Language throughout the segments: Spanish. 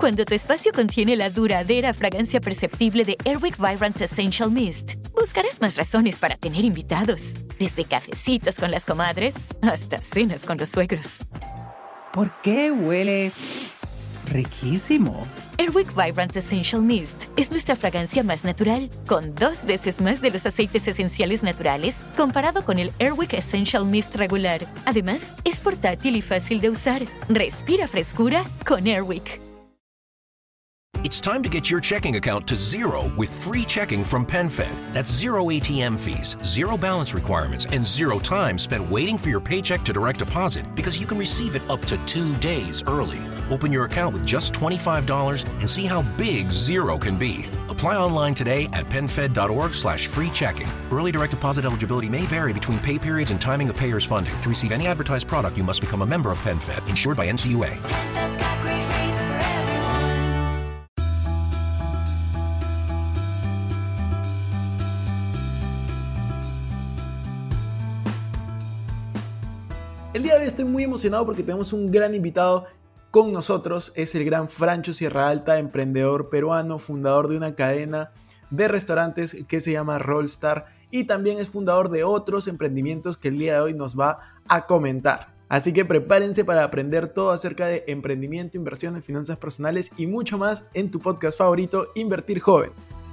Cuando tu espacio contiene la duradera fragancia perceptible de Airwick Vibrant Essential Mist, buscarás más razones para tener invitados. Desde cafecitos con las comadres hasta cenas con los suegros. ¿Por qué huele riquísimo? Airwick Vibrant Essential Mist es nuestra fragancia más natural, con 2 veces más de los aceites esenciales naturales comparado con el Airwick Essential Mist regular. Además, es portátil y fácil de usar. Respira frescura con Airwick. It's time to get your checking account to zero with free checking from PenFed. That's zero ATM fees, zero balance requirements, and zero time spent waiting for your paycheck to direct deposit because you can receive it up to 2 days early. Open your account with just $25 and see how big zero can be. Apply online today at PenFed.org/free checking. Early direct deposit eligibility may vary between pay periods and timing of payer's funding. To receive any advertised product, you must become a member of PenFed, insured by NCUA. PenFed's got great rates for everyone. El día de hoy estoy muy emocionado porque tenemos un gran invitado con nosotros. Es el gran Francho Sierra Alta, emprendedor peruano, fundador de una cadena de restaurantes que se llama Rollstar y también es fundador de otros emprendimientos que el día de hoy nos va a comentar. Así que prepárense para aprender todo acerca de emprendimiento, inversiones, finanzas personales y mucho más en tu podcast favorito, Invertir Joven.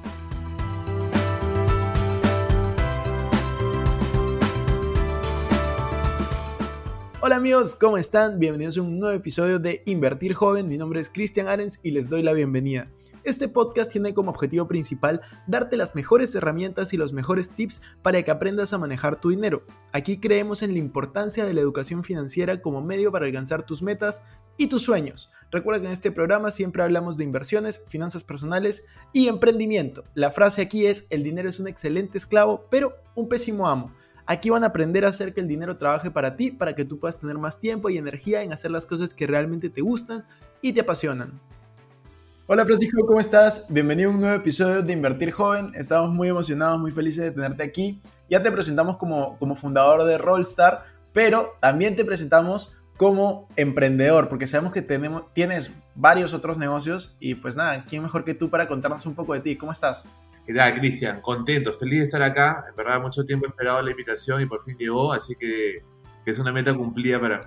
Hola amigos, ¿cómo están? Bienvenidos a un nuevo episodio de Invertir Joven. Mi nombre es Cristian Arens y les doy la bienvenida. Este podcast tiene como objetivo principal darte las mejores herramientas y los mejores tips para que aprendas a manejar tu dinero. Aquí creemos en la importancia de la educación financiera como medio para alcanzar tus metas y tus sueños. Recuerda que en este programa siempre hablamos de inversiones, finanzas personales y emprendimiento. La frase aquí es: el dinero es un excelente esclavo, pero un pésimo amo. Aquí van a aprender a hacer que el dinero trabaje para ti, para que tú puedas tener más tiempo y energía en hacer las cosas que realmente te gustan y te apasionan. Hola Francisco, ¿cómo estás? Bienvenido a un nuevo episodio de Invertir Joven. Estamos muy emocionados, muy felices de tenerte aquí. Ya te presentamos como fundador de Rollstar, pero también te presentamos como emprendedor, porque sabemos que tienes varios otros negocios y pues nada, ¿quién mejor que tú para contarnos un poco de ti? ¿Cómo estás? ¿Qué tal, Cristian? Contento, feliz de estar acá. En verdad, mucho tiempo he esperado la invitación y por fin llegó, así que es una meta cumplida para mí.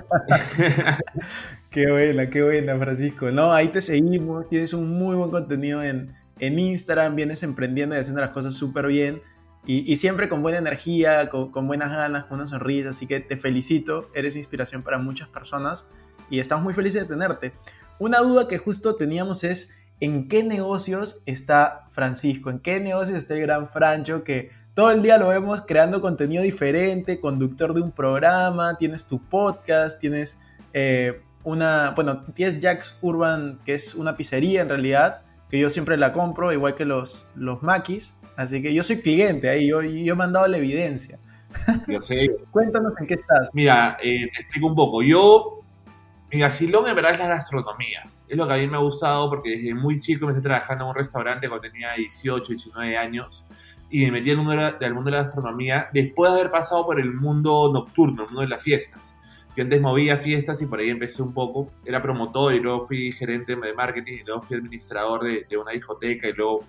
Qué buena, Francisco. No, ahí te seguimos, tienes un muy buen contenido en Instagram, vienes emprendiendo y haciendo las cosas súper bien y siempre con buena energía, con buenas ganas, con una sonrisa, así que te felicito, eres inspiración para muchas personas y estamos muy felices de tenerte. Una duda que justo teníamos es: ¿en qué negocios está Francisco? ¿En qué negocios está el gran Francho que todo el día lo vemos creando contenido diferente, conductor de un programa, tienes tu podcast, tienes tienes Jack's Urban, que es una pizzería en realidad, que yo siempre la compro, igual que los Maquis, así que yo soy cliente ahí, yo he mandado la evidencia. Yo sé. Cuéntanos en qué estás. Mira, te explico un poco. Mi vacilón en verdad es la gastronomía. Es lo que a mí me ha gustado porque desde muy chico me empecé trabajando en un restaurante cuando tenía 18, 19 años y me metí al mundo de la gastronomía después de haber pasado por el mundo nocturno, el mundo de las fiestas. Yo antes movía fiestas y por ahí empecé un poco. Era promotor y luego fui gerente de marketing y luego fui administrador de una discoteca y luego,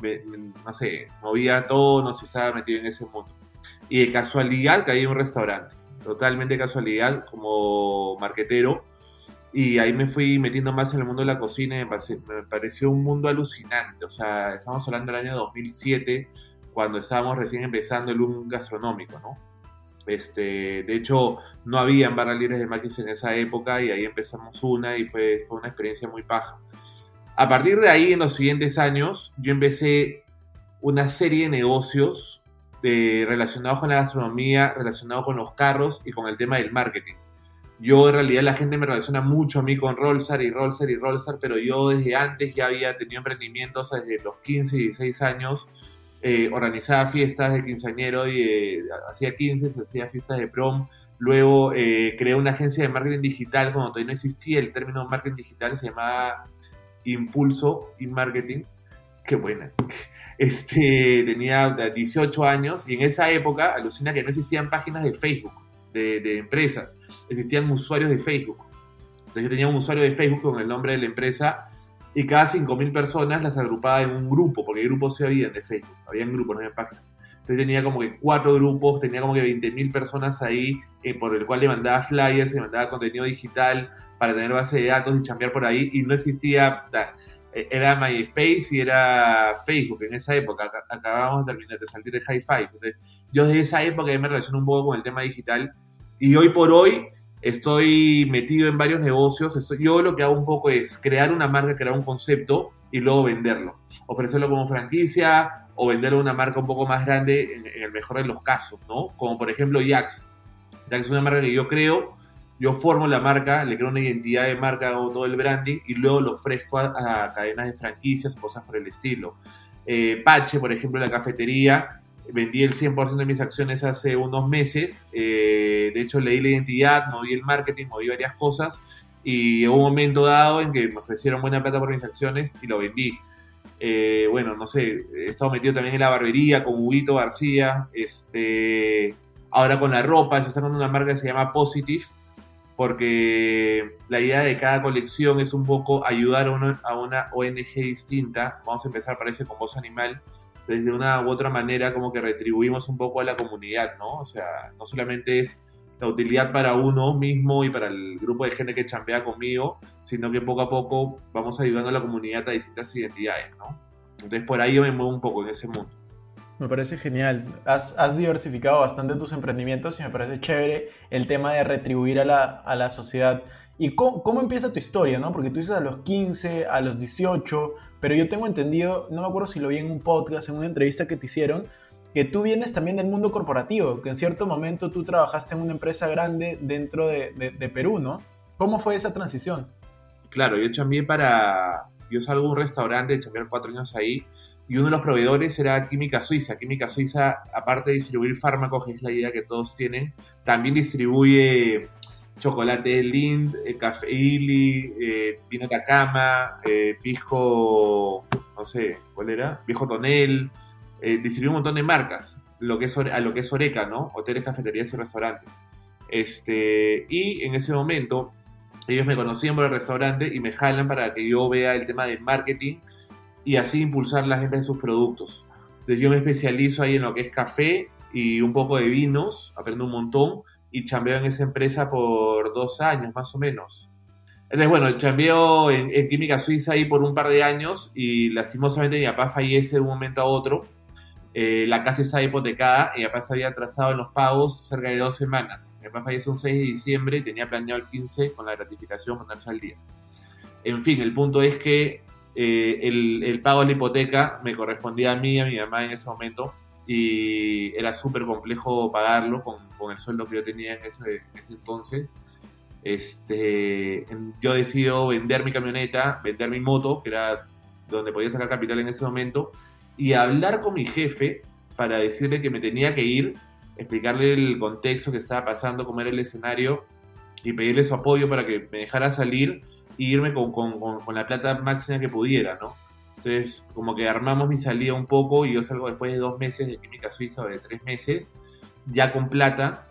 movía todo, no sé, estaba metido en ese mundo. Y de casualidad caí en un restaurante, totalmente casualidad, como marquetero. Y ahí me fui metiendo más en el mundo de la cocina y me pareció un mundo alucinante. O sea, estamos hablando del año 2007, cuando estábamos recién empezando el boom gastronómico, ¿no? De hecho, no había barras libres de Maquis en esa época y ahí empezamos una y fue una experiencia muy paja. A partir de ahí, en los siguientes años, yo empecé una serie de negocios relacionados con la gastronomía, relacionados con los carros y con el tema del marketing. Yo, en realidad, la gente me relaciona mucho a mí con Rollstar, pero yo desde antes ya había tenido emprendimientos, desde los 15 y 16 años. Organizaba fiestas de quinceañero y hacía 15, hacía fiestas de prom. Luego creé una agencia de marketing digital cuando todavía no existía el término marketing digital, se llamaba Impulso Marketing. Qué buena. Tenía 18 años y en esa época, alucina que no existían páginas de Facebook de empresas, existían usuarios de Facebook. Entonces yo tenía un usuario de Facebook con el nombre de la empresa y cada 5.000 personas las agrupaba en un grupo, porque grupos se habían de Facebook, habían grupos, no había páginas. Entonces tenía como que 4 grupos, tenía como que 20.000 personas ahí, por el cual le mandaba flyers, le mandaba contenido digital para tener base de datos y chambear por ahí, y no existía, era MySpace y era Facebook en esa época, acabábamos de salir de Hi-Fi. Entonces, yo desde esa época me relaciono un poco con el tema digital, y hoy por hoy estoy metido en varios negocios. Yo lo que hago un poco es crear una marca, crear un concepto y luego venderlo, ofrecerlo como franquicia o venderlo a una marca un poco más grande en el mejor de los casos, ¿no? Como por ejemplo Jax. Jax es una marca que yo creo, yo formo la marca, le creo una identidad de marca, hago todo el branding y luego lo ofrezco a cadenas de franquicias o cosas por el estilo. Pache, por ejemplo, la cafetería, vendí el 100% de mis acciones hace unos meses. De hecho, le di la identidad, moví el marketing, moví varias cosas y hubo un momento dado en que me ofrecieron buena plata por mis acciones y lo vendí. Bueno, no sé, he estado metido también en la barbería con Huguito García. Ahora con la ropa, estoy sacando una marca que se llama Positive, porque la idea de cada colección es un poco ayudar a una ONG distinta. Vamos a empezar, parece, con Voz Animal. De una u otra manera como que retribuimos un poco a la comunidad, ¿no? O sea, no solamente es la utilidad para uno mismo y para el grupo de gente que chambea conmigo, sino que poco a poco vamos ayudando a la comunidad a distintas identidades, ¿no? Entonces por ahí yo me muevo un poco en ese mundo. Me parece genial. Has diversificado bastante tus emprendimientos y me parece chévere el tema de retribuir a la sociedad. ¿Y cómo empieza tu historia, no? Porque tú dices a los 15, a los 18, pero yo tengo entendido, no me acuerdo si lo vi en un podcast, en una entrevista que te hicieron, que tú vienes también del mundo corporativo, que en cierto momento tú trabajaste en una empresa grande dentro de Perú, ¿no? ¿Cómo fue esa transición? Claro, yo salgo de un restaurante, chambeé 4 años ahí, y uno de los proveedores era Química Suiza. Química Suiza, aparte de distribuir fármacos, que es la idea que todos tienen, también distribuye chocolate Lind, café Illy, vino Takama, pisco, no sé, ¿cuál era? Viejo Tonel, distribuye un montón de marcas, a lo que es Oreca, ¿no? Hoteles, cafeterías y restaurantes. Y en ese momento, ellos me conocían por el restaurante y me jalan para que yo vea el tema del marketing y así impulsar las ventas de sus productos. Entonces yo me especializo ahí en lo que es café y un poco de vinos, aprendo un montón y chambeo en esa empresa por 2 años más o menos. Entonces bueno, chambeo en Química Suiza ahí por un par de años y lastimosamente mi papá fallece de un momento a otro. La casa estaba hipotecada y mi papá se había atrasado en los pagos cerca de 2 semanas. Mi papá falleció un 6 de diciembre y tenía planeado el 15 con la gratificación ponerse al día. En fin, el punto es que el pago de la hipoteca me correspondía a mí y a mi mamá en ese momento y era súper complejo pagarlo con el sueldo que yo tenía en ese entonces. Yo decido vender mi camioneta, vender mi moto, que era donde podía sacar capital en ese momento, y hablar con mi jefe para decirle que me tenía que ir, explicarle el contexto que estaba pasando, cómo era el escenario y pedirle su apoyo para que me dejara salir e irme con la plata máxima que pudiera, ¿no? Entonces, como que armamos mi salida un poco y yo salgo después de 2 meses de Química Suiza o de 3 meses, ya con plata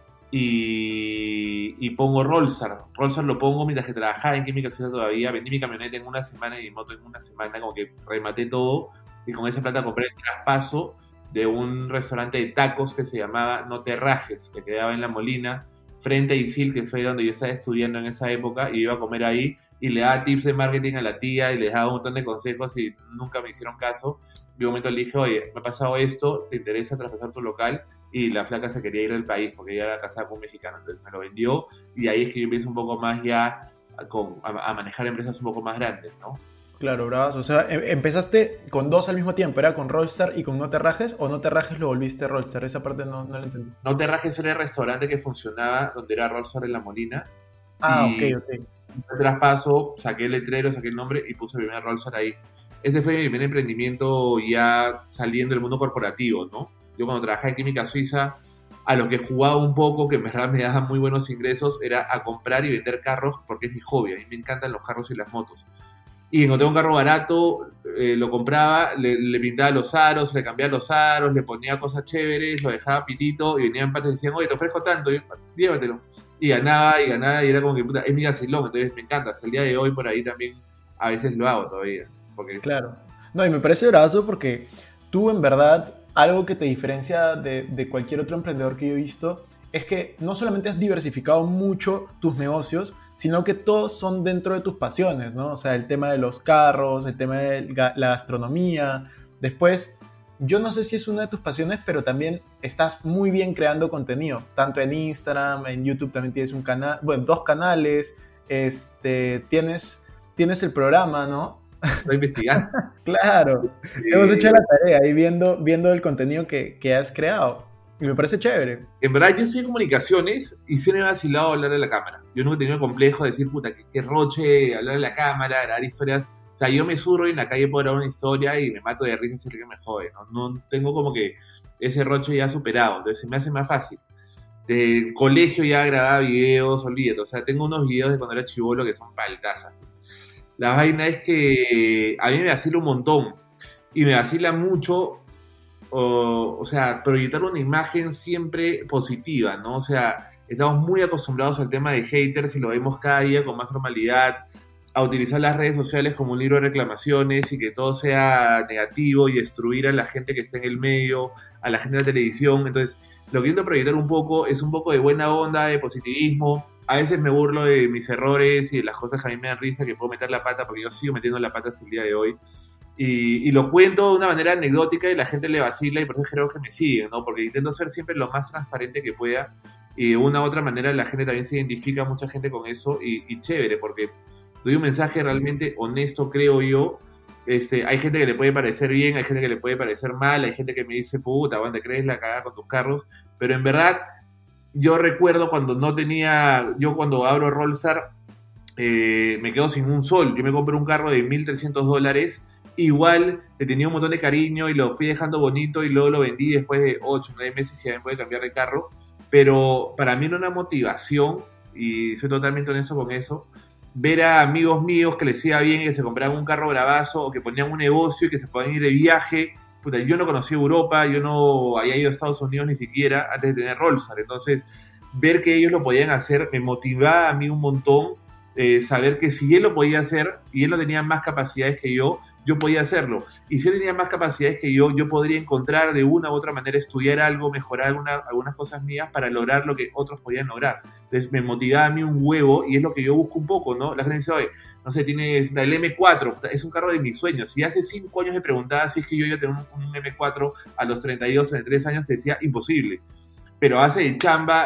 y pongo Rollstar. Rollstar lo pongo mientras que trabajaba en Química Suiza todavía. Vendí mi camioneta en 1 semana y mi moto en 1 semana, como que rematé todo y con esa plata compré el traspaso de un restaurante de tacos que se llamaba No Te Rajes, que quedaba en La Molina, frente a Isil, que fue donde yo estaba estudiando en esa época y iba a comer ahí. Y le daba tips de marketing a la tía y les daba un montón de consejos y nunca me hicieron caso. Y un momento le dije, oye, me ha pasado esto, ¿te interesa traspasar tu local? Y la flaca se quería ir del país porque ella era casada con un mexicano, entonces me lo vendió y ahí es que yo empiezo un poco más ya a manejar empresas un poco más grandes, ¿no? Claro, bravas. O sea, empezaste con 2 al mismo tiempo, ¿era con Rollstar y con No Te Rajes o No Te Rajes lo volviste Rollstar? Esa parte no la entendí. No Te Rajes era el restaurante que funcionaba donde era Rollstar en La Molina. Ok. El traspaso, saqué el letrero, saqué el nombre y puse el primer Rollstar ahí. Este fue mi primer emprendimiento ya saliendo del mundo corporativo, ¿no? Yo cuando trabajaba en Química Suiza, a lo que jugaba un poco, que en verdad me daba muy buenos ingresos, era a comprar y vender carros porque es mi hobby. A mí me encantan los carros y las motos. Y encontré un carro barato, lo compraba, le pintaba los aros, le cambiaba los aros, le ponía cosas chéveres, lo dejaba pitito y venían patas y decían, oye, te ofrezco tanto, y yo, llévatelo. Y ganaba, y era como que, puta, es mi gasilón, entonces me encanta. Hasta el día de hoy por ahí también a veces lo hago todavía. Porque Claro. No, y me parece bravazo porque tú en verdad, algo que te diferencia de cualquier otro emprendedor que yo he visto, es que no solamente has diversificado mucho tus negocios, sino que todos son dentro de tus pasiones, ¿no? O sea, el tema de los carros, el tema de la gastronomía. Después, yo no sé si es una de tus pasiones, pero también estás muy bien creando contenido, tanto en Instagram, en YouTube también tienes un canal, bueno, 2 canales, tienes el programa, ¿no? estoy investigando. Claro, hemos hecho la tarea ahí viendo el contenido que has creado y me parece chévere. En verdad, yo soy en comunicaciones y siempre me ha vacilado hablar a la cámara. Yo nunca he tenido el complejo de decir, puta, qué roche, hablar a la cámara, grabar historias. O sea, yo me zurro y en la calle puedo grabar una historia y me mato de risa si alguien me jode, ¿no? No tengo como que ese roche ya superado, entonces se me hace más fácil. Del colegio ya grababa videos, olvídate. O sea, tengo unos videos de cuando era chibolo que son paltazas. La vaina es que a mí me vacila un montón y me vacila mucho, o sea, proyectar una imagen siempre positiva, ¿no? O sea, estamos muy acostumbrados al tema de haters y lo vemos cada día con más normalidad, a utilizar las redes sociales como un libro de reclamaciones y que todo sea negativo y destruir a la gente que está en el medio, a la gente de la televisión. Entonces, lo que intento proyectar un poco es un poco de buena onda, de positivismo. A veces me burlo de mis errores y de las cosas que a mí me dan risa, que puedo meter la pata, porque yo sigo metiendo la pata hasta el día de hoy. Y lo cuento de una manera anecdótica y la gente le vacila y por eso creo que me siguen, ¿no? Porque intento ser siempre lo más transparente que pueda y de una u otra manera la gente también se identifica, mucha gente con eso y chévere, porque doy un mensaje realmente honesto, creo yo. Hay gente que le puede parecer bien, hay gente que le puede parecer mal, hay gente que me dice, puta, ¿dónde crees la cagada con tus carros? Pero en verdad, yo recuerdo cuando no tenía, yo cuando abro Rollstar, me quedo sin un sol. Yo me compré un carro de $1,300, igual le tenía un montón de cariño y lo fui dejando bonito y luego lo vendí después de 8 o 9 meses y ya me pude cambiar de carro. Pero para mí era una motivación, y soy totalmente honesto con eso, ver a amigos míos que les iba bien y que se compraban un carro bravazo o que ponían un negocio y que se podían ir de viaje. Puta, yo no conocí Europa, yo no había ido a Estados Unidos ni siquiera antes de tener Rollstar. Entonces, ver que ellos lo podían hacer me motivaba a mí un montón. Saber que si él lo podía hacer y él no tenía más capacidades que yo podía hacerlo. Y si él tenía más capacidades que yo podría encontrar de una u otra manera, estudiar algo, mejorar algunas cosas mías para lograr lo que otros podían lograr. Entonces me motivaba a mí un huevo y es lo que yo busco un poco, ¿no? La gente dice, oye, no sé, tiene el M4, es un carro de mis sueños. Si hace 5 años me preguntaba si es que yo iba a tener un M4 a los 32, 33 años, te decía imposible. Pero hace de chamba,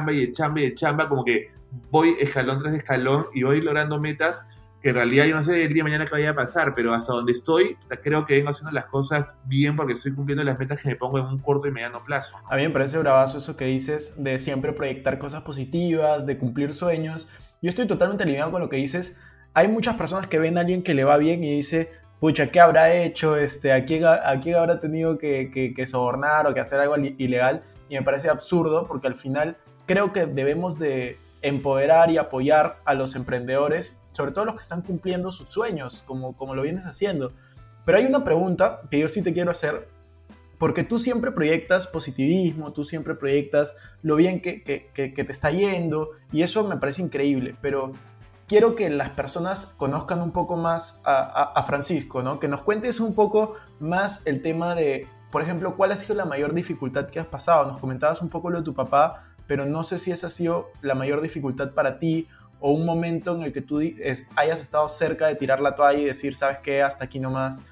como que voy escalón tras escalón y voy logrando metas que en realidad yo no sé el día de mañana qué vaya a pasar, pero hasta donde estoy creo que vengo haciendo las cosas bien porque estoy cumpliendo las metas que me pongo en un corto y mediano plazo, ¿no? A mí me parece bravazo eso que dices de siempre proyectar cosas positivas, de cumplir sueños. Yo estoy totalmente alineado con lo que dices. Hay muchas personas que ven a alguien que le va bien y dice, pucha, ¿qué habrá hecho? ¿A quién habrá tenido que sobornar o que hacer algo ilegal? Y me parece absurdo porque al final creo que debemos de empoderar y apoyar a los emprendedores, sobre todo los que están cumpliendo sus sueños, como lo vienes haciendo. Pero hay una pregunta que yo sí te quiero hacer, porque tú siempre proyectas positivismo, tú siempre proyectas lo bien que te está yendo, y eso me parece increíble, pero quiero que las personas conozcan un poco más a Francisco, ¿no? Que nos cuentes un poco más el tema de, por ejemplo, ¿cuál ha sido la mayor dificultad que has pasado? Nos comentabas un poco lo de tu papá, pero no sé si esa ha sido la mayor dificultad para ti o un momento en el que tú hayas estado cerca de tirar la toalla y decir, ¿sabes qué? Hasta aquí nomás.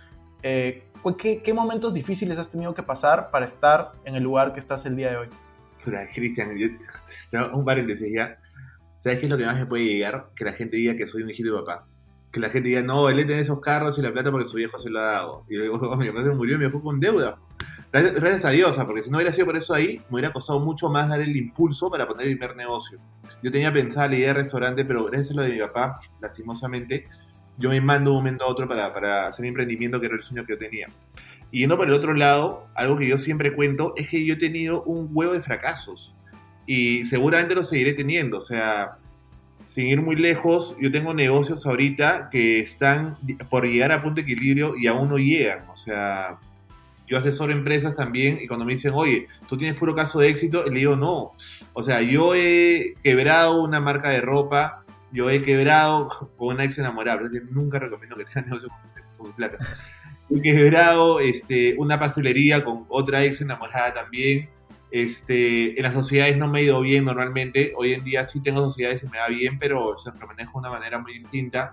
¿Qué momentos difíciles has tenido que pasar para estar en el lugar que estás el día de hoy? Cristian, un paréntesis ya. ¿Sabes qué es lo que más me puede llegar? Que la gente diga que soy un hijito de papá. Que la gente diga, no, él tiene esos carros y la plata porque su viejo se lo ha dado. Y luego, mi papá se murió y me fue con deuda. Gracias a Dios, porque si no hubiera sido por eso ahí, me hubiera costado mucho más dar el impulso para poner el primer negocio. Yo tenía pensada la idea de restaurante, pero gracias a lo de mi papá, lastimosamente, yo me mando de un momento a otro para hacer mi emprendimiento, que era el sueño que yo tenía. Y yendo por el otro lado, algo que yo siempre cuento es que yo he tenido un huevo de fracasos. Y seguramente lo seguiré teniendo. O sea, sin ir muy lejos, yo tengo negocios ahorita que están por llegar a punto de equilibrio y aún no llegan. O sea, yo asesoro empresas también y cuando me dicen, oye, ¿tú tienes puro caso de éxito? Y le digo, no. O sea, yo he quebrado una marca de ropa, yo he quebrado con una ex enamorada, pero nunca recomiendo que tengan negocio con plata. He quebrado una pastelería con otra ex enamorada también. En las sociedades no me ha ido bien normalmente. Hoy en día sí tengo sociedades y me va bien, pero se lo manejo de una manera muy distinta.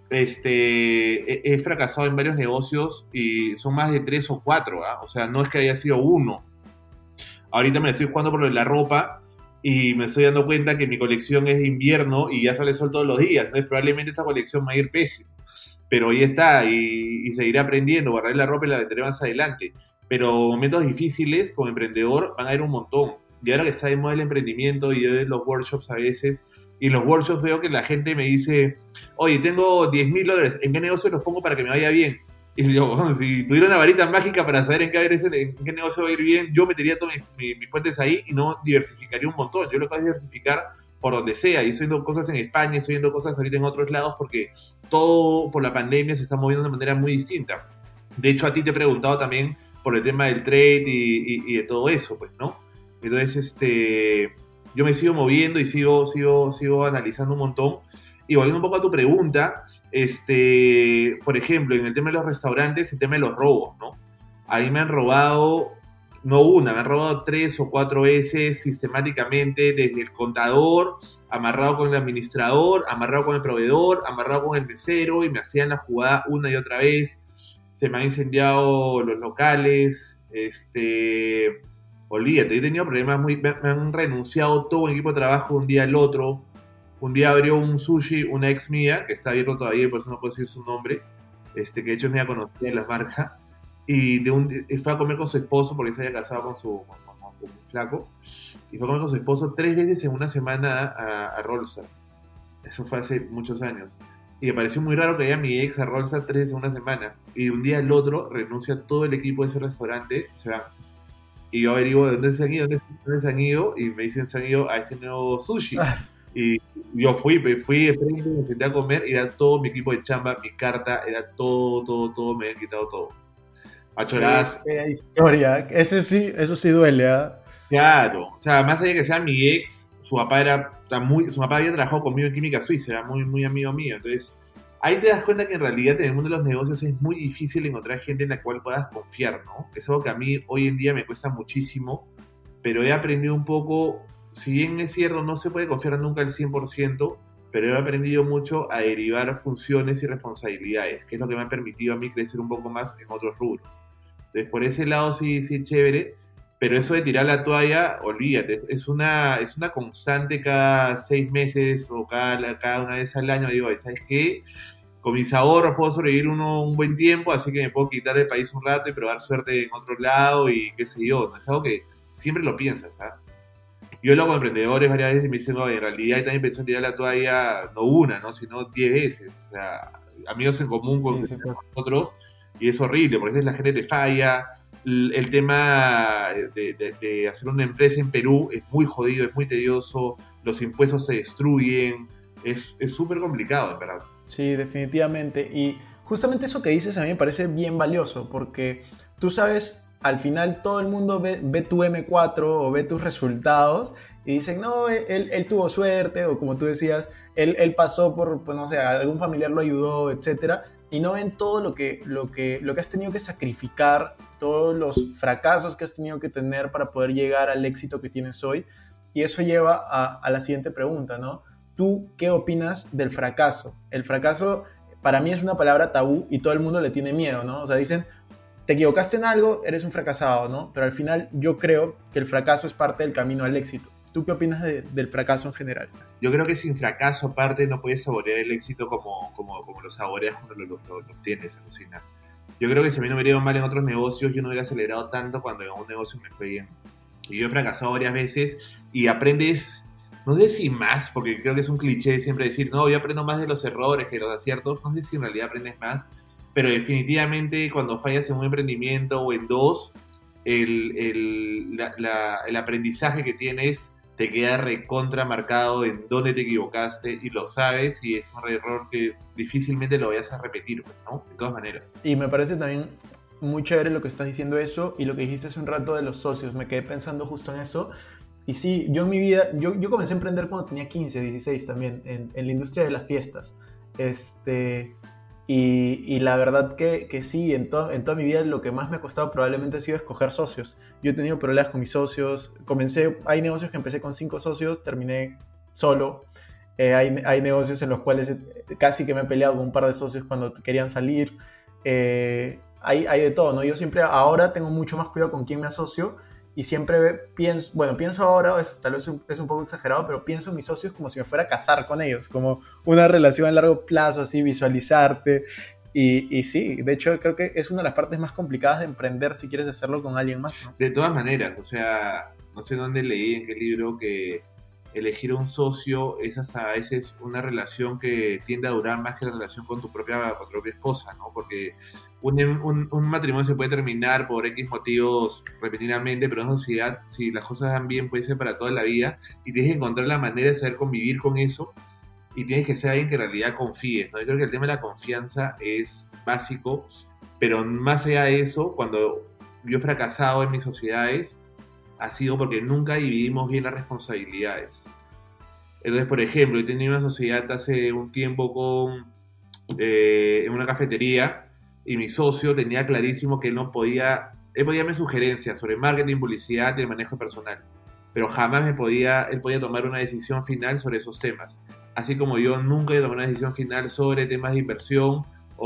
He fracasado en varios negocios y son más de 3 o 4, ¿ah? O sea, no es que haya sido uno. Ahorita me la estoy jugando por lo de la ropa y me estoy dando cuenta que mi colección es de invierno y ya sale sol todos los días. Entonces probablemente esta colección va a ir pésimo. Pero ahí está y seguiré aprendiendo, guardaré la ropa y la venderé más adelante. Pero momentos difíciles como emprendedor van a haber un montón. Y ahora que está de moda el emprendimiento y yo en los workshops a veces, y en los workshops veo que la gente me dice, oye, tengo $10,000, ¿en qué negocio los pongo para que me vaya bien? Y yo, bueno, si tuviera una varita mágica para saber en qué negocio va a ir bien, yo metería todas mis fuentes ahí y no diversificaría un montón. Yo lo que hago es diversificar por donde sea. Y estoy viendo cosas en España, estoy viendo cosas ahorita en otros lados porque todo por la pandemia se está moviendo de manera muy distinta. De hecho, a ti te he preguntado también por el tema del trade y de todo eso, pues, ¿no? Entonces, yo me sigo moviendo y sigo analizando un montón. Y volviendo un poco a tu pregunta, por ejemplo, en el tema de los restaurantes, el tema de los robos, ¿no? Ahí me han robado, no una, me han robado 3 o 4 veces sistemáticamente, desde el contador, amarrado con el administrador, amarrado con el proveedor, amarrado con el mesero, y me hacían la jugada una y otra vez. Se me han incendiado los locales, olvídate, he tenido problemas me han renunciado todo un equipo de trabajo de un día al otro. Un día abrió un sushi, una ex mía, que está abierto todavía y por eso no puedo decir su nombre, que de hecho es media conocida en la marca, y fue a comer con su esposo porque se había casado con un flaco, y fue a comer con su esposo 3 veces en una semana a Rolsa. Eso fue hace muchos años. Y me pareció muy raro que haya mi ex a Rolsa 3 veces en una semana. Y de un día al otro renuncia todo el equipo de ese restaurante, o sea, y yo averiguo de dónde se han ido, y me dicen se han ido a este nuevo sushi. Y yo fui de frente, me senté a comer, y era todo mi equipo de chamba, mi carta, era todo, me habían quitado todo. A choradas. Qué historia, eso sí duele, ¿ah? Claro, o sea, más allá de que sea mi ex, su papá había trabajado conmigo en Química Suiza, era muy, muy amigo mío. Entonces, ahí te das cuenta que en realidad en el mundo de los negocios es muy difícil encontrar gente en la cual puedas confiar, ¿no? Es algo que a mí hoy en día me cuesta muchísimo, pero he aprendido un poco. Si bien es cierto, no se puede confiar nunca al 100%, pero he aprendido mucho a derivar funciones y responsabilidades, que es lo que me ha permitido a mí crecer un poco más en otros rubros. Entonces, por ese lado sí es chévere, pero eso de tirar la toalla, olvídate, es una constante cada 6 meses o cada una vez al año. Digo, ¿sabes qué? Con mis ahorros puedo sobrevivir un buen tiempo, así que me puedo quitar del país un rato y probar suerte en otro lado y qué sé yo. ¿No? Es algo que siempre lo piensas, ¿sabes? Yo hablo con emprendedores varias veces y me dicen, no, en realidad también pensé en tirar la toalla no una, ¿no? Sino 10 veces. O sea, amigos en común con nosotros, y es horrible, porque a veces la gente te falla. El tema de hacer una empresa en Perú es muy jodido, es muy tedioso, los impuestos se destruyen, es súper complicado, en verdad. Sí, definitivamente. Y justamente eso que dices a mí me parece bien valioso, porque tú sabes, al final todo el mundo ve tu M4 o ve tus resultados y dicen, no, él tuvo suerte, o como tú decías, él pasó por, pues no sé, algún familiar lo ayudó, etc. Y no ven todo lo que has tenido que sacrificar, todos los fracasos que has tenido que tener para poder llegar al éxito que tienes hoy. Y eso lleva a la siguiente pregunta, ¿no? ¿Tú qué opinas del fracaso? El fracaso para mí es una palabra tabú y todo el mundo le tiene miedo, ¿no? O sea, dicen, te equivocaste en algo, eres un fracasado, ¿no? Pero al final yo creo que el fracaso es parte del camino al éxito. ¿Tú qué opinas del fracaso en general? Yo creo que sin fracaso, aparte, no puedes saborear el éxito como lo saboreas cuando lo obtienes, alucina. Yo creo que si a mí no me hubiera ido mal en otros negocios, yo no hubiera acelerado tanto cuando en un negocio me fue bien. Y yo he fracasado varias veces y aprendes, no sé si más, porque creo que es un cliché siempre decir, no, yo aprendo más de los errores que de los aciertos. No sé si en realidad aprendes más, pero definitivamente cuando fallas en un emprendimiento o en dos, el aprendizaje que tienes te queda recontra marcado en dónde te equivocaste y lo sabes, y es un error que difícilmente lo vayas a repetir, pues, ¿no? De todas maneras. Y me parece también muy chévere lo que estás diciendo eso, y lo que dijiste hace un rato de los socios. Me quedé pensando justo en eso. Y sí, yo en mi vida, yo comencé a emprender cuando tenía 15, 16 también, en la industria de las fiestas. Este, y la verdad que sí, en toda mi vida lo que más me ha costado probablemente ha sido escoger socios. Yo he tenido problemas con mis socios. Hay negocios que empecé con 5 socios, terminé solo. Hay negocios en los cuales casi que me he peleado con un par de socios cuando querían salir. Hay de todo, ¿no? Yo siempre ahora tengo mucho más cuidado con quién me asocio y siempre pienso ahora, tal vez es un poco exagerado, pero pienso en mis socios como si me fuera a casar con ellos, como una relación a largo plazo, así, visualizarte. Y sí, de hecho creo que es una de las partes más complicadas de emprender si quieres hacerlo con alguien más, ¿no? De todas maneras, o sea, no sé dónde leí, en qué libro, que elegir un socio es hasta a veces una relación que tiende a durar más que la relación con tu propia esposa, ¿no? Porque un matrimonio se puede terminar por X motivos repentinamente, pero en una sociedad, si las cosas van bien, puede ser para toda la vida y tienes que encontrar la manera de saber convivir con eso y tienes que ser alguien que en realidad confíes, ¿no? Yo creo que el tema de la confianza es básico, pero más allá de eso, cuando yo he fracasado en mis sociedades, ha sido porque nunca dividimos bien las responsabilidades. Entonces, por ejemplo, yo tenía una sociedad hace un tiempo en una cafetería y mi socio tenía clarísimo que él podía darme sugerencias sobre marketing, publicidad y el manejo personal, pero jamás él podía tomar una decisión final sobre esos temas. Así como yo nunca he tomado una decisión final sobre temas de inversión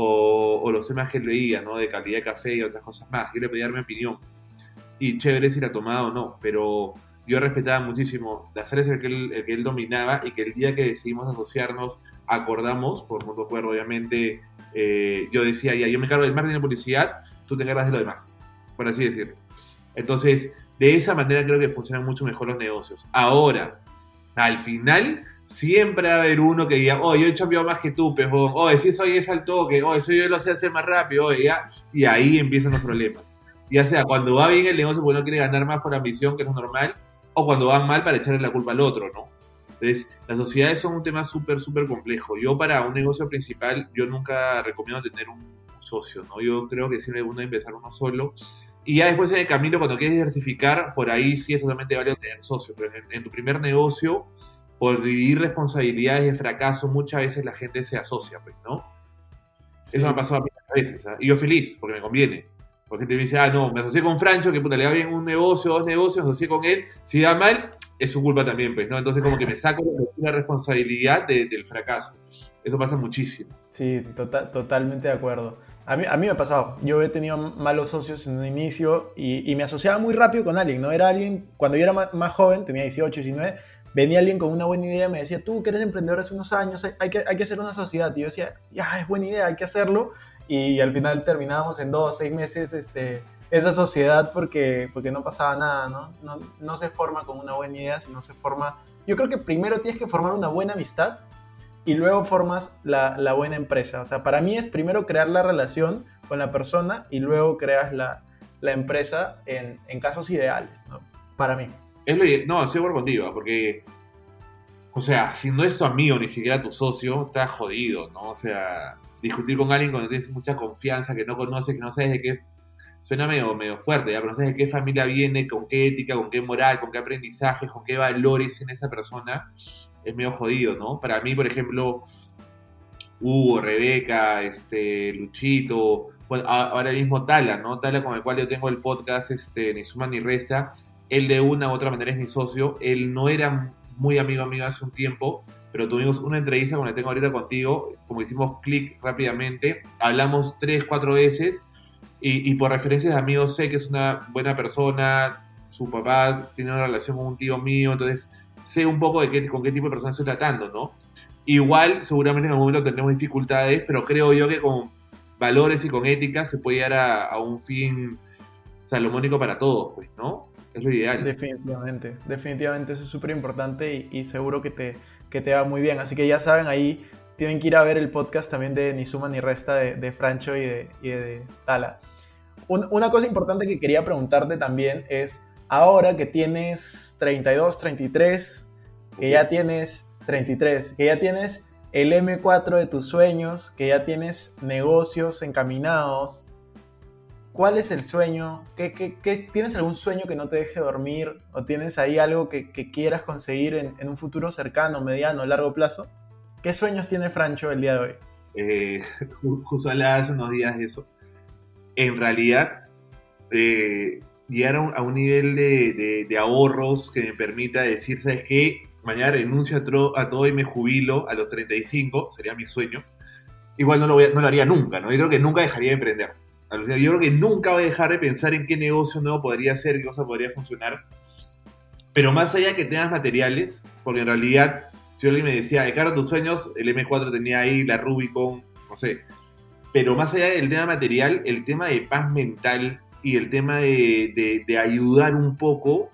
o los temas que él veía, ¿no? De calidad de café y otras cosas más. Yo le pedía mi opinión. Y chévere si la tomaba o no, pero yo respetaba muchísimo las áreas el que él dominaba y que el día que decidimos asociarnos, acordamos, por mutuo acuerdo obviamente, yo decía, ya, yo me encargo del marketing y publicidad, tú te encargas de lo demás, por así decirlo. Entonces, de esa manera creo que funcionan mucho mejor los negocios. Ahora, al final, siempre va a haber uno que diga, oh, yo he cambiado más que tú, pejón, oh, si eso es al toque, oh, eso yo lo sé hacer más rápido, oh, ya, y ahí empiezan los problemas. Ya sea cuando va bien el negocio porque no quiere ganar más por ambición, que es lo normal, o cuando van mal para echarle la culpa al otro, ¿no? Entonces, las sociedades son un tema súper, súper complejo. Yo para un negocio principal, yo nunca recomiendo tener un socio, ¿no? Yo creo que siempre uno debe empezar uno solo. Y ya después en el camino, cuando quieres diversificar, por ahí sí es totalmente válido tener socio. Pero en tu primer negocio, por dividir responsabilidades de fracaso, muchas veces la gente se asocia, pues, ¿no? Sí. Eso me ha pasado a mí muchas veces, ¿ah? Y yo feliz, porque me conviene. Porque gente me dice, no, me asocié con Francho, que puta, le va bien un negocio, 2 negocios, me asocié con él. Si va mal, es su culpa también, pues, ¿no? Entonces como que me saco la responsabilidad del fracaso. Eso pasa muchísimo. Sí, totalmente de acuerdo. A mí me ha pasado. Yo he tenido malos socios en un inicio y me asociaba muy rápido con alguien, ¿no? Era alguien, cuando yo era más joven, tenía 18, 19, venía alguien con una buena idea y me decía, tú que eres emprendedor hace unos años, hay que hacer una sociedad. Y yo decía, ya, es buena idea, hay que hacerlo. Y al final terminábamos en 2 o 6 meses esa sociedad porque no pasaba nada, ¿no? No se forma con una buena idea, sino se forma... Yo creo que primero tienes que formar una buena amistad y luego formas la buena empresa. O sea, para mí es primero crear la relación con la persona y luego creas la empresa en casos ideales, ¿no? Para mí. No, estoy de acuerdo contigo, porque, o sea, si no es tu amigo, ni siquiera tu socio, estás jodido, ¿no? O sea, discutir con alguien cuando tienes mucha confianza, que no conoces, que no sabes de qué, suena medio fuerte, ¿ya? Pero no sabes de qué familia viene, con qué ética, con qué moral, con qué aprendizajes, con qué valores en esa persona, es medio jodido, ¿no? Para mí, por ejemplo, Hugo, Rebeca, Luchito, bueno, ahora mismo Tala, ¿no? Tala con el cual yo tengo el podcast, Ni Suma Ni Resta, él de una u otra manera es mi socio, él no era muy amigo mío hace un tiempo, pero tuvimos una entrevista como la tengo ahorita contigo, como hicimos clic rápidamente, hablamos 3, 4 veces, y por referencias de amigos sé que es una buena persona, su papá tiene una relación con un tío mío, entonces sé un poco con qué tipo de persona estoy tratando, ¿no? Igual, seguramente en algún momento tendremos dificultades, pero creo yo que con valores y con ética se puede llegar a un fin salomónico para todos, pues, ¿no? Es lo ideal. Definitivamente eso es súper importante y seguro que te va muy bien. Así que ya saben, ahí tienen que ir a ver el podcast también de Ni Suma Ni Resta de Francho y de Tala. Una cosa importante que quería preguntarte también es, ahora que tienes 32, 33, que ya tienes 33, que ya tienes el M4 de tus sueños, que ya tienes negocios encaminados, ¿cuál es el sueño? ¿Tienes algún sueño que no te deje dormir? ¿O tienes ahí algo que quieras conseguir en un futuro cercano, mediano, largo plazo? ¿Qué sueños tiene Francho el día de hoy? Justo hablaba hace unos días de eso. En realidad, llegar a un nivel de ahorros que me permita decir, ¿sabes qué? Mañana renuncio a todo y me jubilo a los 35, sería mi sueño. Igual no lo haría nunca, ¿no? Yo creo que nunca dejaría de emprender. Yo creo que nunca voy a dejar de pensar en qué negocio nuevo podría hacer, qué cosa podría funcionar. Pero más allá que temas materiales, porque en realidad, si alguien me decía, de cara a tus sueños, el M4 tenía ahí la Rubicon, no sé. Pero más allá del tema material, el tema de paz mental y el tema de ayudar un poco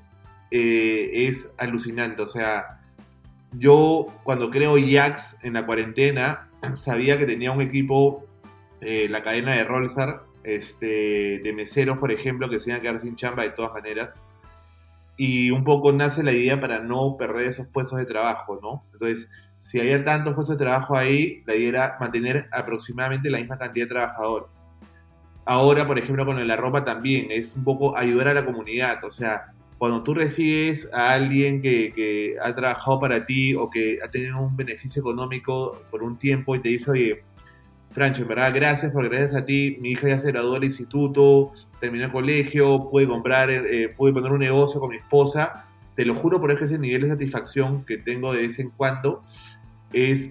es alucinante. O sea, yo cuando creo Jax en la cuarentena, sabía que tenía un equipo, la cadena de Rollstar, de meseros, por ejemplo, que se iban a quedar sin chamba de todas maneras. Y un poco nace la idea para no perder esos puestos de trabajo, ¿no? Entonces, si había tantos puestos de trabajo ahí, la idea era mantener aproximadamente la misma cantidad de trabajadores. Ahora, por ejemplo, con la ropa también, es un poco ayudar a la comunidad. O sea, cuando tú recibes a alguien que ha trabajado para ti o que ha tenido un beneficio económico por un tiempo y te dice, oye, Francho, en verdad, gracias, porque gracias a ti mi hija ya se graduó del instituto, terminó el colegio, pude poner un negocio con mi esposa. Te lo juro, por eso ese nivel de satisfacción que tengo de vez en cuando es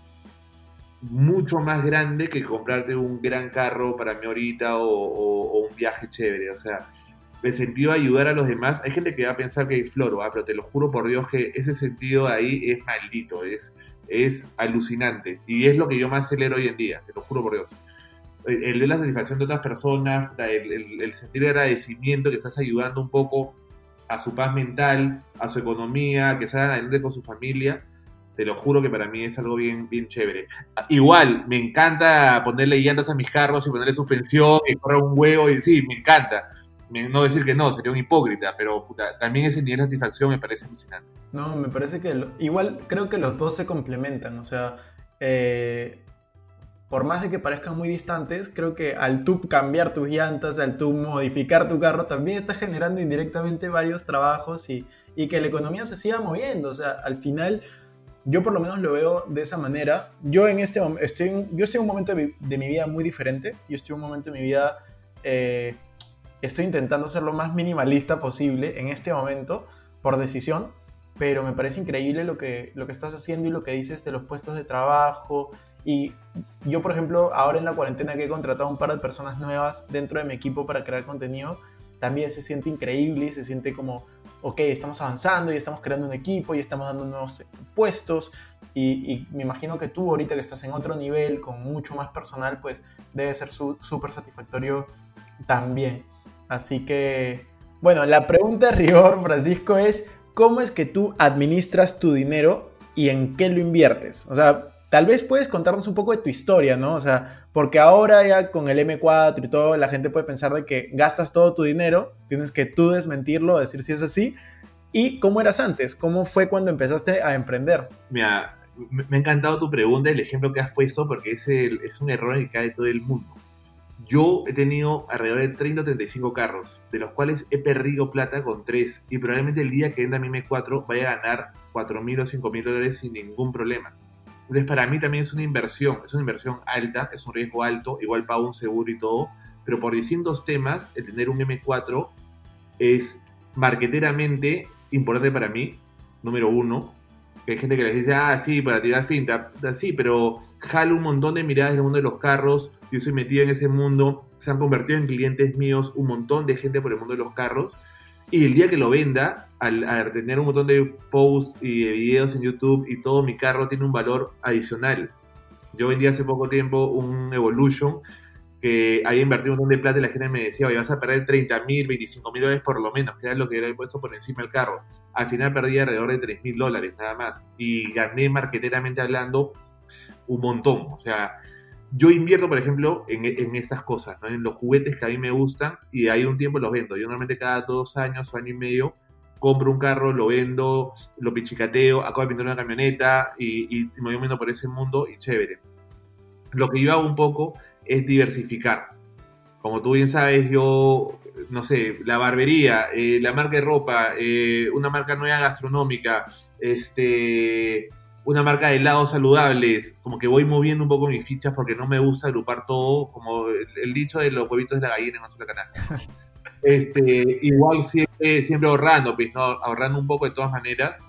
mucho más grande que comprarte un gran carro para mí ahorita o un viaje chévere. O sea, el sentido de ayudar a los demás, hay gente que va a pensar que hay floro, pero te lo juro por Dios que ese sentido ahí es maldito, es alucinante. Y es lo que yo más celebro hoy en día, te lo juro por Dios. El ver la satisfacción de otras personas, el sentir agradecimiento que estás ayudando un poco a su paz mental, a su economía, que salgan adelante con su familia, te lo juro que para mí es algo bien, bien chévere. Igual, me encanta ponerle llantas a mis carros y ponerle suspensión y correr un huevo, y sí, me encanta. No decir que no, sería un hipócrita, pero puta, también ese nivel de satisfacción me parece alucinante. No, me parece que igual creo que los dos se complementan, o sea, por más de que parezcan muy distantes, creo que al tú cambiar tus llantas, al tú modificar tu carro, también estás generando indirectamente varios trabajos y que la economía se siga moviendo, o sea, al final yo por lo menos lo veo de esa manera. Yo estoy en un momento de mi vida muy diferente, yo estoy en un momento de mi vida... estoy intentando ser lo más minimalista posible en este momento, por decisión, pero me parece increíble lo que estás haciendo y lo que dices de los puestos de trabajo. Y yo, por ejemplo, ahora en la cuarentena que he contratado un par de personas nuevas dentro de mi equipo para crear contenido, también se siente increíble y se siente como, ok, estamos avanzando y estamos creando un equipo y estamos dando nuevos puestos. Y me imagino que tú ahorita que estás en otro nivel, con mucho más personal, pues debe ser súper satisfactorio también. Así que, bueno, la pregunta de rigor, Francisco, es ¿cómo es que tú administras tu dinero y en qué lo inviertes? O sea, tal vez puedes contarnos un poco de tu historia, ¿no? O sea, porque ahora ya con el M4 y todo, la gente puede pensar de que gastas todo tu dinero, tienes que tú desmentirlo, decir si es así. ¿Y cómo eras antes? ¿Cómo fue cuando empezaste a emprender? Mira, me ha encantado tu pregunta, el ejemplo que has puesto, porque es un error en el que cae todo el mundo. Yo he tenido alrededor de 30 o 35 carros, de los cuales he perdido plata con 3. Y probablemente el día que venda mi M4 vaya a ganar $4,000 o $5,000 sin ningún problema. Entonces para mí también es una inversión alta, es un riesgo alto, igual pago un seguro y todo, pero por distintos temas, el tener un M4 es marketeramente importante para mí, número uno. Que hay gente que les dice, sí, para tirar finta, sí, pero jalo un montón de miradas del mundo de los carros, yo soy metido en ese mundo, se han convertido en clientes míos un montón de gente por el mundo de los carros, y el día que lo venda, al tener un montón de posts y de videos en YouTube y todo, mi carro tiene un valor adicional. Yo vendí hace poco tiempo un Evolution que había invertido un montón de plata y la gente me decía, oye, vas a perder $30,000, $25,000 por lo menos, que era lo que era puesto por encima del carro. Al final perdí alrededor de $3,000 nada más. Y gané marketeramente hablando un montón. O sea, yo invierto, por ejemplo, en estas cosas, ¿no? En los juguetes que a mí me gustan y ahí un tiempo los vendo. Yo normalmente cada 2 años o año y medio compro un carro, lo vendo, lo pichicateo, acabo de pintar una camioneta y me voy moviendo por ese mundo y chévere. Lo que yo hago un poco es diversificar. como tú bien sabes, yo, no sé, la barbería, la marca de ropa, una marca nueva gastronómica, una marca de helados saludables, como que voy moviendo un poco mis fichas porque no me gusta agrupar todo, como el dicho de los huevitos de la gallina en una sola canasta. Igual siempre ahorrando, pues, ¿no? Ahorrando un poco de todas maneras.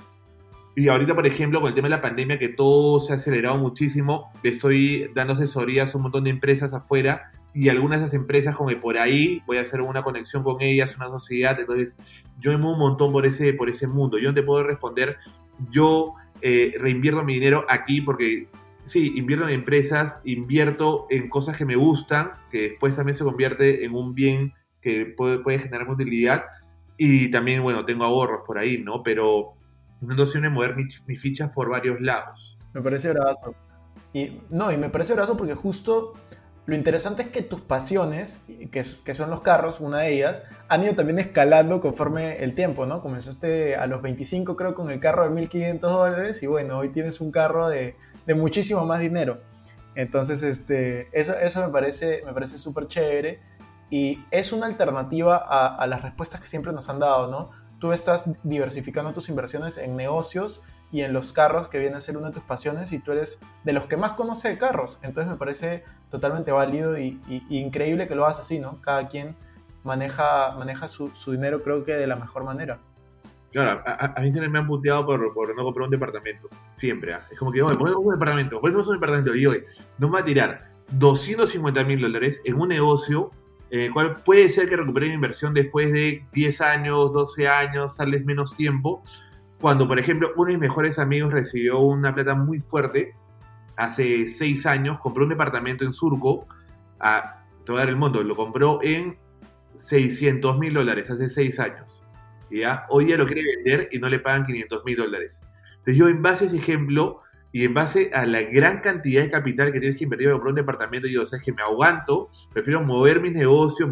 Y ahorita, por ejemplo, con el tema de la pandemia, que todo se ha acelerado muchísimo, le estoy dando asesorías a un montón de empresas afuera, y algunas de esas empresas, como que por ahí voy a hacer una conexión con ellas, una sociedad. Entonces yo me muevo un montón por ese mundo. Yo no te puedo responder, yo reinvierto mi dinero aquí porque sí, invierto en empresas, invierto en cosas que me gustan, que después también se convierte en un bien que puede generar utilidad, y también, bueno, tengo ahorros por ahí, ¿no? Pero no sé mover mis fichas por varios lados. Me parece bravazo. Y me parece bravazo porque justo lo interesante es que tus pasiones, que son los carros, una de ellas, han ido también escalando conforme el tiempo, ¿no? Comenzaste a los 25, creo, con el carro de $1,500, y bueno, hoy tienes un carro de muchísimo más dinero. Entonces, eso me parece súper chévere, y es una alternativa a las respuestas que siempre nos han dado, ¿no? Tú estás diversificando tus inversiones en negocios y en los carros, que viene a ser una de tus pasiones, y tú eres de los que más conoce de carros. Entonces me parece totalmente válido y increíble que lo hagas así, ¿no? Cada quien maneja su dinero, creo que de la mejor manera. Claro, a mí siempre me han puteado por no comprar un departamento. Siempre, ¿ah? Es como que, oye, ¿por qué no compro un departamento? ¿Por qué no compro un departamento? Y oye, no me va a tirar $250,000 en un negocio en el cual puede ser que recupere mi inversión después de 10 años, 12 años, tal vez menos tiempo. Cuando, por ejemplo, uno de mis mejores amigos recibió una plata muy fuerte hace 6 años, compró un departamento en Surco, te voy a dar el monto, lo compró en $600,000 hace 6 años. ¿Ya? Hoy ya lo quiere vender y no le pagan $500,000. Entonces yo, en base a ese ejemplo y en base a la gran cantidad de capital que tienes que invertir para comprar un departamento, yo, o sea, es que me aguanto, prefiero mover mis negocios,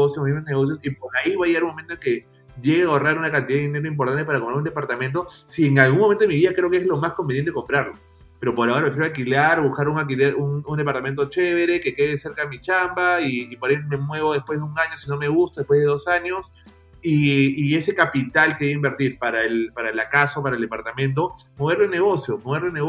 y por ahí va a llegar un momento en que llegue a ahorrar una cantidad de dinero importante para comprar un departamento, si en algún momento de mi vida creo que es lo más conveniente comprarlo. Pero por ahora prefiero alquilar, buscar un departamento chévere, que quede cerca de mi chamba, y por ahí me muevo después de un año si no me gusta, después de 2 años. Y ese capital que voy a invertir para la casa, para el departamento, moverlo en negocios.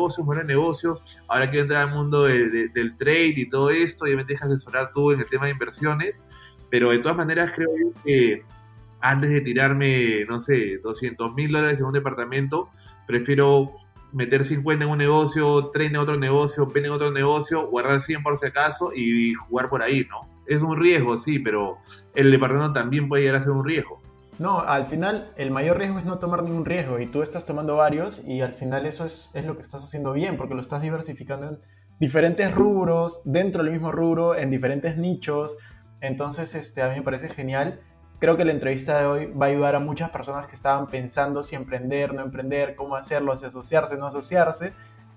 Ahora quiero entrar al mundo del trade y todo esto, y me dejas asesorar tú en el tema de inversiones, pero de todas maneras creo yo que antes de tirarme, no sé, $200,000 en un departamento, prefiero meter 50 en un negocio, 30 en otro negocio, 20 en otro negocio, guardar 100 por si acaso y jugar por ahí, ¿no? Es un riesgo, sí, pero el departamento también puede llegar a ser un riesgo. No, al final el mayor riesgo es no tomar ningún riesgo, y tú estás tomando varios, y al final eso es lo que estás haciendo bien, porque lo estás diversificando en diferentes rubros, dentro del mismo rubro, en diferentes nichos. Entonces a mí me parece genial. Creo que la entrevista de hoy va a ayudar a muchas personas que estaban pensando si emprender, no emprender, cómo hacerlo, si asociarse, no asociarse,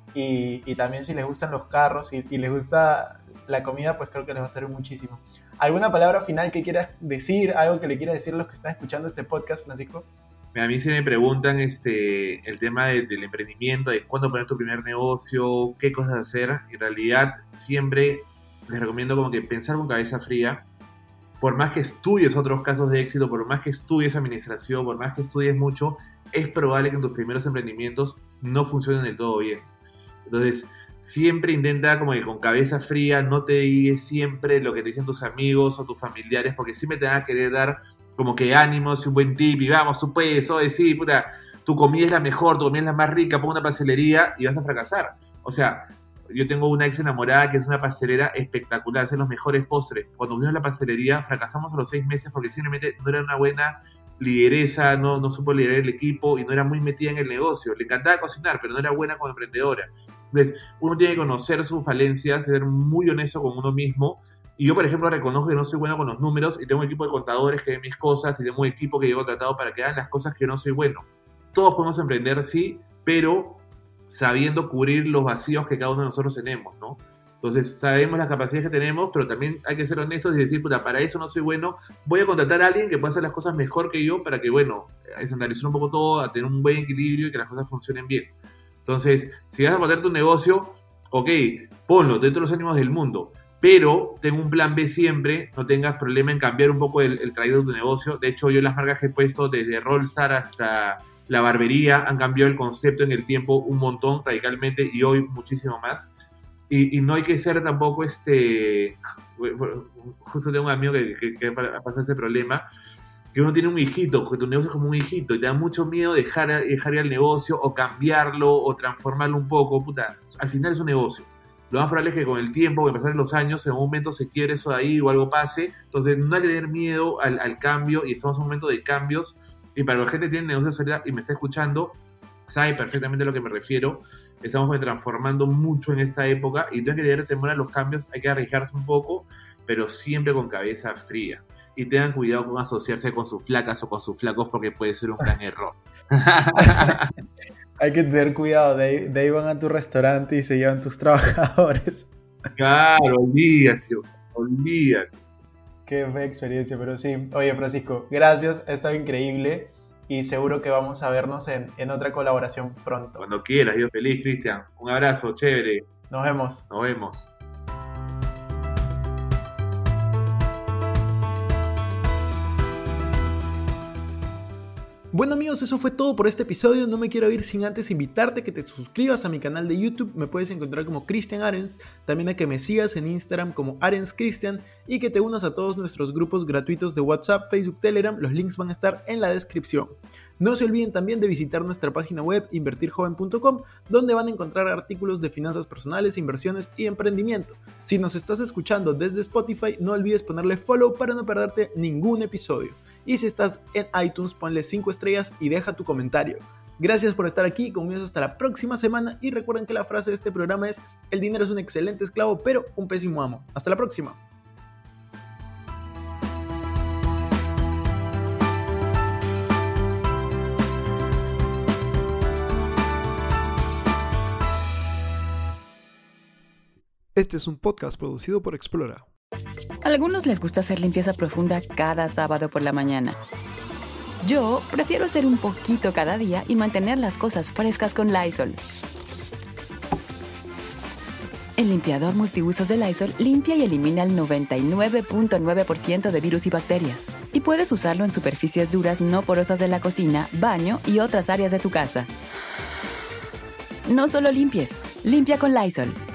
y también si les gustan los carros y les gusta la comida, pues creo que les va a servir muchísimo. ¿Alguna palabra final que quieras decir, algo que le quieras decir a los que están escuchando este podcast, Francisco? A mí se me preguntan el tema del emprendimiento, de cuándo poner tu primer negocio, qué cosas hacer. En realidad siempre les recomiendo como que pensar con cabeza fría. Por más que estudies otros casos de éxito, por más que estudies administración, por más que estudies mucho, es probable que en tus primeros emprendimientos no funcionen del todo bien. Entonces, siempre intenta como que con cabeza fría, no te digas siempre lo que te dicen tus amigos o tus familiares, porque siempre te van a querer dar como que ánimos y un buen tip, y vamos, tú puedes, o decir, puta, tu comida es la mejor, tu comida es la más rica, pon una pastelería y vas a fracasar. O sea, yo tengo una ex enamorada que es una pastelera espectacular, hace los mejores postres. Cuando fuimos a la pastelería, fracasamos a los 6 meses porque simplemente no era una buena lideresa, no supo liderar el equipo y no era muy metida en el negocio. Le encantaba cocinar, pero no era buena como emprendedora. Entonces, uno tiene que conocer sus falencias, ser muy honesto con uno mismo. Y yo, por ejemplo, reconozco que no soy bueno con los números, y tengo un equipo de contadores que ven mis cosas, y tengo un equipo que yo he contratado para que hagan las cosas que yo no soy bueno. Todos podemos emprender, sí, pero sabiendo cubrir los vacíos que cada uno de nosotros tenemos, ¿no? Entonces, sabemos las capacidades que tenemos, pero también hay que ser honestos y decir, puta, para eso no soy bueno, voy a contratar a alguien que pueda hacer las cosas mejor que yo para que, bueno, estandarizar un poco todo, a tener un buen equilibrio y que las cosas funcionen bien. Entonces, si vas a poner tu negocio, ok, ponlo dentro de los ánimos del mundo, pero tengo un plan B siempre, no tengas problema en cambiar un poco el traído de tu negocio. De hecho, yo las marcas que he puesto desde Rollstar hasta la barbería han cambiado el concepto en el tiempo un montón, radicalmente, y hoy muchísimo más. Y no hay que ser tampoco justo tengo un amigo que pasa ese problema, que uno tiene un hijito, que tu negocio es como un hijito y te da mucho miedo dejar ir al negocio o cambiarlo o transformarlo un poco. Puta, al final es un negocio. Lo más probable es que con el tiempo, que pasen los años, en un momento se quiebre eso de ahí o algo pase. Entonces no hay que tener miedo al cambio, y estamos en un momento de cambios. Y para la gente que tiene negocios y me está escuchando, sabe perfectamente a lo que me refiero. Estamos transformando mucho en esta época y no hay que tener temor a los cambios, hay que arriesgarse un poco, pero siempre con cabeza fría. Y tengan cuidado con asociarse con sus flacas o con sus flacos, porque puede ser un gran error. Hay que tener cuidado, de ahí van a tu restaurante y se llevan tus trabajadores. Claro, olvídate. Qué fea experiencia, pero sí. Oye, Francisco, gracias, ha estado increíble y seguro que vamos a vernos en otra colaboración pronto. Cuando quieras, yo feliz, Cristian. Un abrazo, chévere. Nos vemos. Nos vemos. Bueno amigos, eso fue todo por este episodio. No me quiero ir sin antes invitarte a que te suscribas a mi canal de YouTube. Me puedes encontrar como Cristian Arens. También a que me sigas en Instagram como Arens Cristian y que te unas a todos nuestros grupos gratuitos de WhatsApp, Facebook, Telegram. Los links van a estar en la descripción. No se olviden también de visitar nuestra página web invertirjoven.com, donde van a encontrar artículos de finanzas personales, inversiones y emprendimiento. Si nos estás escuchando desde Spotify, no olvides ponerle follow para no perderte ningún episodio. Y si estás en iTunes, ponle 5 estrellas y deja tu comentario. Gracias por estar aquí, conmigo hasta la próxima semana y recuerden que la frase de este programa es: el dinero es un excelente esclavo, pero un pésimo amo. Hasta la próxima. Este es un podcast producido por Explora. A algunos les gusta hacer limpieza profunda cada sábado por la mañana. Yo prefiero hacer un poquito cada día y mantener las cosas frescas con Lysol. El limpiador multiusos de Lysol limpia y elimina el 99.9% de virus y bacterias. Y puedes usarlo en superficies duras no porosas de la cocina, baño y otras áreas de tu casa. No solo limpies, limpia con Lysol.